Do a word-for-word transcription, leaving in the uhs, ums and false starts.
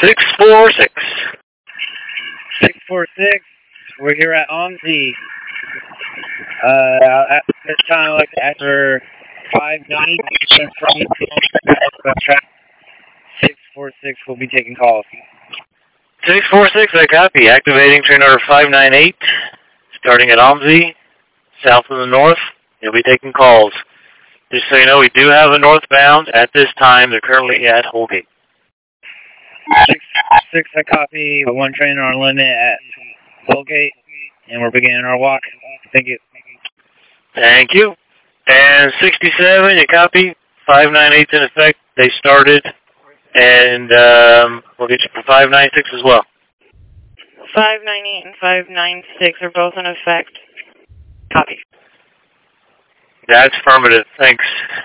six four six. six four six, we're here at OMSI. Uh, at this time, I'd like to ask for five ninety. six four six will be taking calls. six four six, I copy. Activating train order five nine eight, starting at OMSI, south of the north. You'll be taking calls. Just so you know, we do have a northbound at this time. They're currently at Holgate. six six, I copy. One train on limit at Holgate, and we're beginning our walk. Thank you. Thank you. And sixty-seven, you copy. five nine eight's in effect. They started, and um, we'll get you for five nine six as well. five nine eight and five nine six are both in effect. Copy. That's affirmative. Thanks.